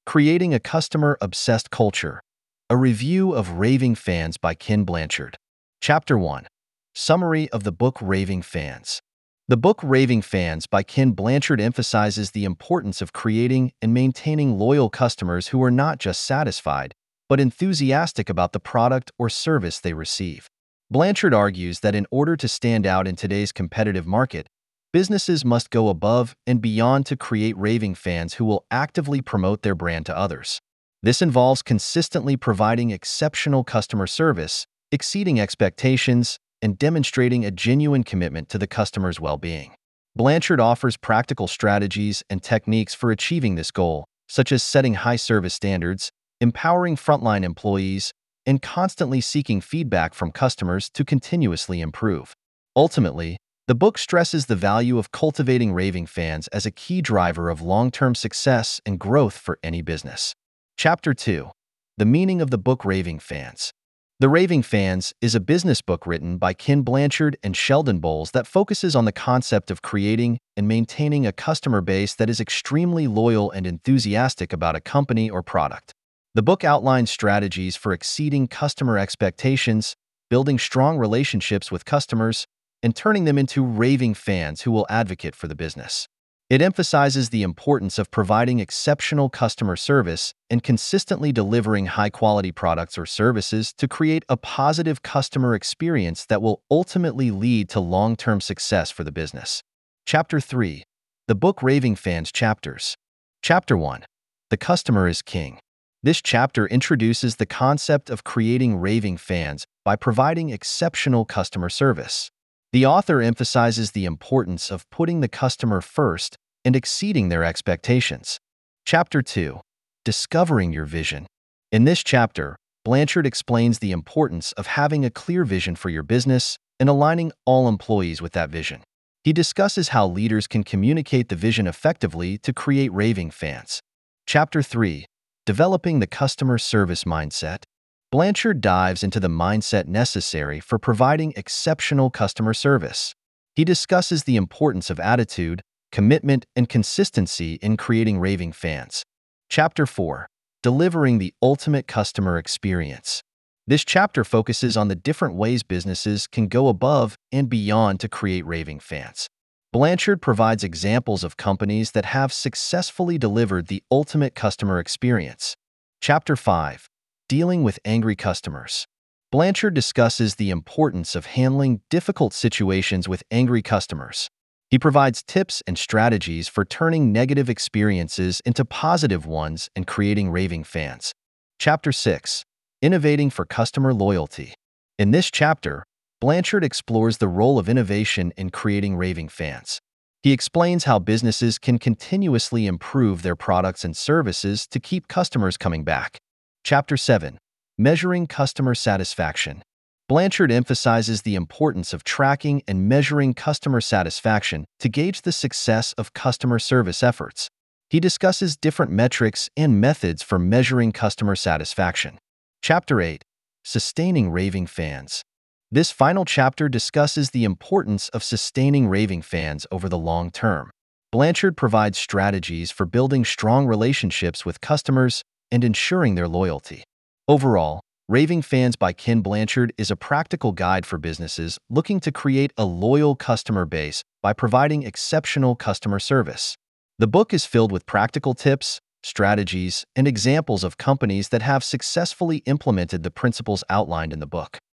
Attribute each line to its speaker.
Speaker 1: Creating a Customer-Obsessed Culture. A review of Raving Fans by Ken Blanchard. Chapter 1. Summary of the book Raving Fans. The book Raving Fans by Ken Blanchard emphasizes the importance of creating and maintaining loyal customers who are not just satisfied, but enthusiastic about the product or service they receive. Blanchard argues that in order to stand out in today's competitive market, businesses must go above and beyond to create raving fans who will actively promote their brand to others. This involves consistently providing exceptional customer service, exceeding expectations, and demonstrating a genuine commitment to the customer's well-being. Blanchard offers practical strategies and techniques for achieving this goal, such as setting high service standards, empowering frontline employees, and constantly seeking feedback from customers to continuously improve. Ultimately, the book stresses the value of cultivating raving fans as a key driver of long-term success and growth for any business. Chapter 2. The meaning of the book Raving Fans. The Raving Fans is a business book written by Ken Blanchard and Sheldon Bowles that focuses on the concept of creating and maintaining a customer base that is extremely loyal and enthusiastic about a company or product. The book outlines strategies for exceeding customer expectations, building strong relationships with customers, and turning them into raving fans who will advocate for the business. It emphasizes the importance of providing exceptional customer service and consistently delivering high-quality products or services to create a positive customer experience that will ultimately lead to long-term success for the business. Chapter 3. The book Raving Fans Chapters. Chapter 1. The Customer is King. This chapter introduces the concept of creating raving fans by providing exceptional customer service. The author emphasizes the importance of putting the customer first and exceeding their expectations. Chapter 2. Discovering Your Vision. In this chapter, Blanchard explains the importance of having a clear vision for your business and aligning all employees with that vision. He discusses how leaders can communicate the vision effectively to create raving fans. Chapter 3. Developing the Customer Service Mindset. Blanchard dives into the mindset necessary for providing exceptional customer service. He discusses the importance of attitude, commitment, and consistency in creating raving fans. Chapter 4. Delivering the Ultimate Customer Experience. This chapter focuses on the different ways businesses can go above and beyond to create raving fans. Blanchard provides examples of companies that have successfully delivered the ultimate customer experience. Chapter 5. Dealing with Angry Customers. Blanchard discusses the importance of handling difficult situations with angry customers. He provides tips and strategies for turning negative experiences into positive ones and creating raving fans. Chapter 6. Innovating for Customer Loyalty. In this chapter, Blanchard explores the role of innovation in creating raving fans. He explains how businesses can continuously improve their products and services to keep customers coming back. Chapter 7. Measuring Customer Satisfaction. Blanchard emphasizes the importance of tracking and measuring customer satisfaction to gauge the success of customer service efforts. He discusses different metrics and methods for measuring customer satisfaction. Chapter 8. Sustaining Raving Fans. This final chapter discusses the importance of sustaining raving fans over the long term. Blanchard provides strategies for building strong relationships with customers and ensuring their loyalty. Overall, Raving Fans by Ken Blanchard is a practical guide for businesses looking to create a loyal customer base by providing exceptional customer service. The book is filled with practical tips, strategies, and examples of companies that have successfully implemented the principles outlined in the book.